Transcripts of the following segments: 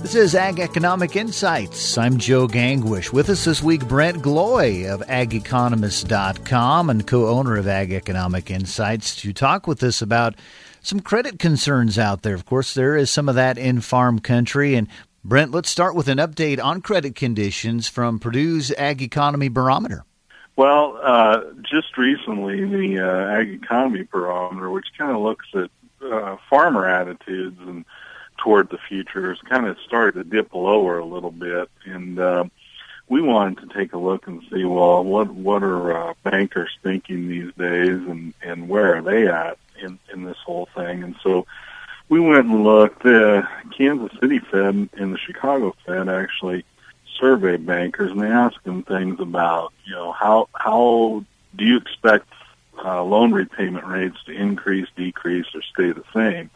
This is Ag Economic Insights. I'm Joe Gangwish. With us this week, Brent Gloy of AgEconomist.com and co-owner of Ag Economic Insights to talk with us about some credit concerns out there. Of course, there is some of that in farm country. And Brent, let's start with an update on credit conditions from Purdue's Ag Economy Barometer. Well, just recently, the Ag Economy Barometer, which kind of looks at farmer attitudes and toward the future, has kind of started to dip lower a little bit, and we wanted to take a look and see, well, what are bankers thinking these days, and where are they at in this whole thing? And so we went and looked. The Kansas City Fed and the Chicago Fed actually surveyed bankers, and they asked them things about, how do you expect loan repayment rates to increase, decrease, or stay the same?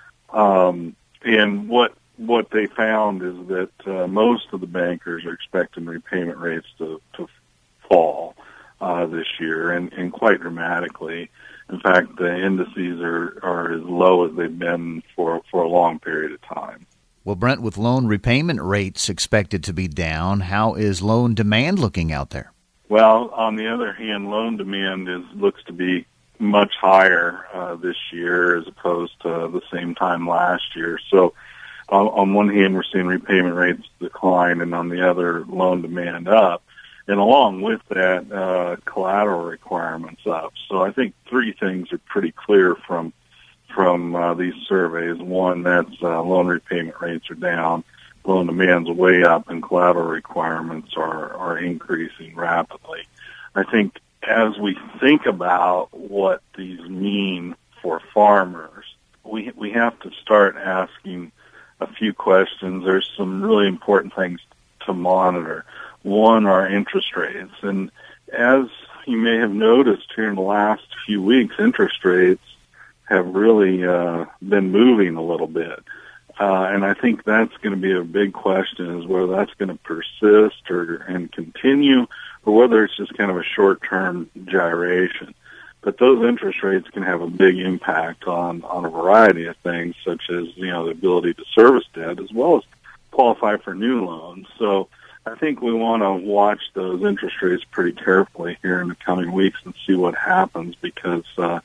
And what they found is that most of the bankers are expecting repayment rates to fall this year, and quite dramatically. In fact, the indices are as low as they've been for a long period of time. Well, Brent, with loan repayment rates expected to be down, how is loan demand looking out there? Well, on the other hand, loan demand looks to be much higher this year as opposed to the same time last year. So on one hand, we're seeing repayment rates decline, and on the other, loan demand up. And along with that, collateral requirements up. So I think three things are pretty clear from these surveys. One, that's loan repayment rates are down, loan demand's way up, and collateral requirements are increasing rapidly. I think as we think about what these mean for farmers, we have to start asking a few questions. There's some really important things to monitor. One are interest rates. And as you may have noticed here in the last few weeks, interest rates have really been moving a little bit. And I think that's going to be a big question, is whether that's going to persist and continue, or whether it's just kind of a short-term gyration. But those interest rates can have a big impact on a variety of things, such as, the ability to service debt as well as qualify for new loans. So I think we want to watch those interest rates pretty carefully here in the coming weeks and see what happens, because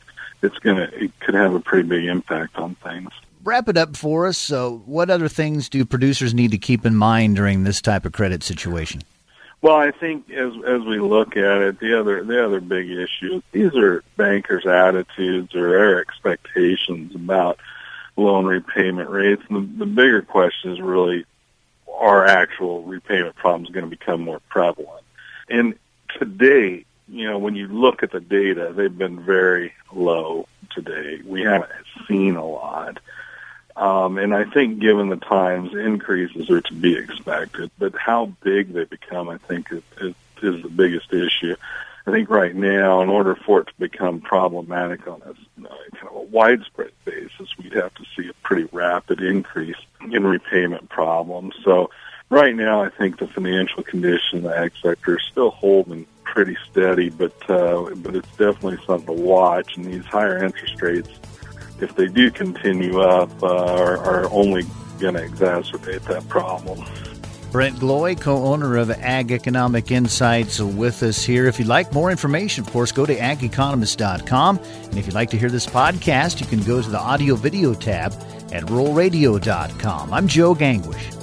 it could have a pretty big impact on things. Wrap it up for us. So what other things do producers need to keep in mind during this type of credit situation? Well, I think as we look at it, the other big issue, these are bankers' attitudes or their expectations about loan repayment rates. And the bigger question is really, are actual repayment problems going to become more prevalent? And today, when you look at the data, they've been very low today. We haven't seen a lot. And I think given the times, increases are to be expected. But how big they become, I think, is the biggest issue. I think right now, in order for it to become problematic on a kind of a widespread basis, we'd have to see a pretty rapid increase in repayment problems. So right now, I think the financial condition of the ag sector is still holding pretty steady, but it's definitely something to watch. And these higher interest rates, if they do continue up, are only going to exacerbate that problem. Brent Gloy, co-owner of Ag Economic Insights, with us here. If you'd like more information, of course, go to AgEconomist.com. And if you'd like to hear this podcast, you can go to the audio-video tab at RuralRadio.com. I'm Joe Gangwish.